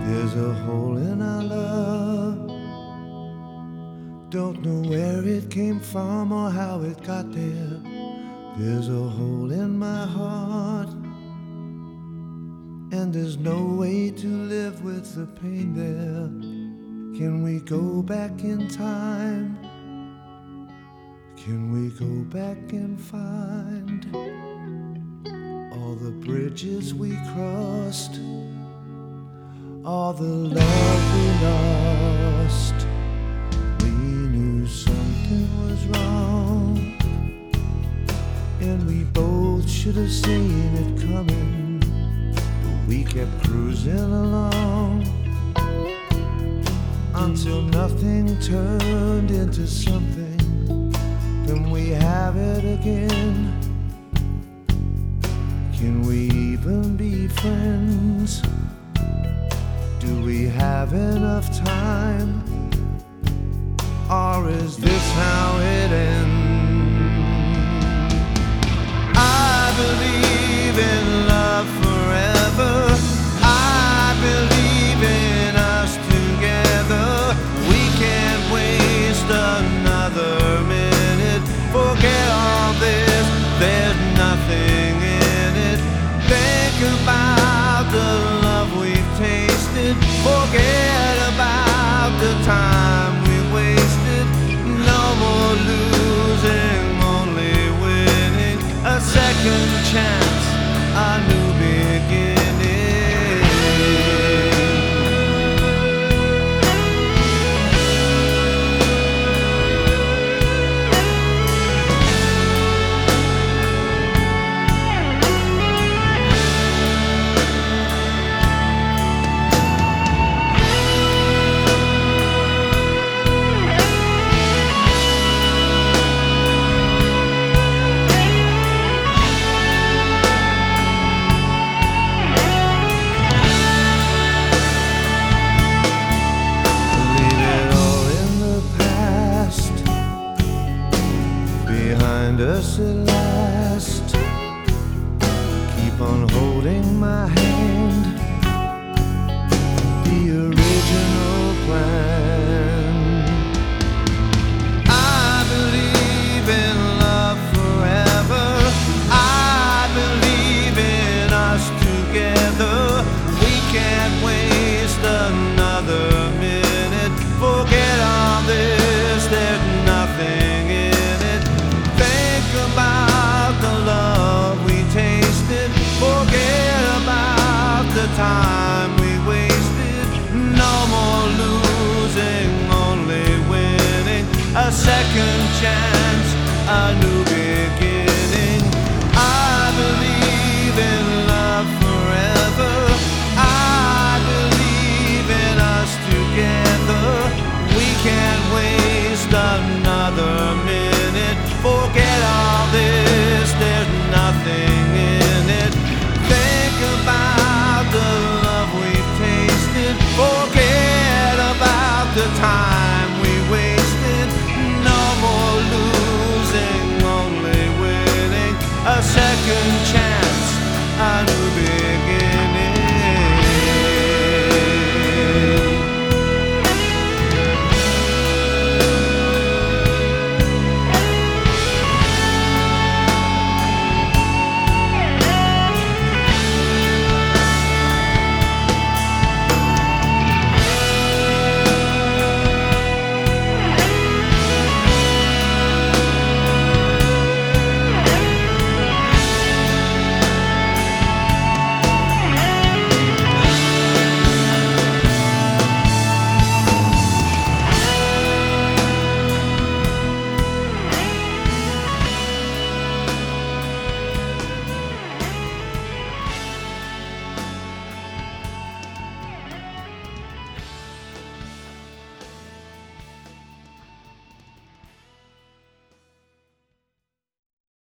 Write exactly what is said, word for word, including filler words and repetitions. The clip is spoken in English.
There's a hole in our love. Don't know where it came from or how it got there. There's a hole in my heart, and there's no way to live with the pain there. Can we go back in time? Can we go back and find all the bridges we crossed, all the love we lost? We knew something was wrong, and we both should have seen it coming, but we kept cruising along until nothing turned into something. Then we have it again. Can we even be friends? Do we have enough time? Or is this how it ends? I believe in love forever. I believe in us together. We can't waste another minute. Forget all this, there's nothing in it. Think about the love we've tasted. Forget about the time we wasted. No more losing, only winning. A second chance, a new beginning. Behind us at last. Keep on holding my hand. The original plan. I believe in love forever. I believe in us together. We can't waste another minute. Forget all this, there's nothing in it. Think about the love we tasted. Forget about the time we wasted. No more losing, only winning. A second chance.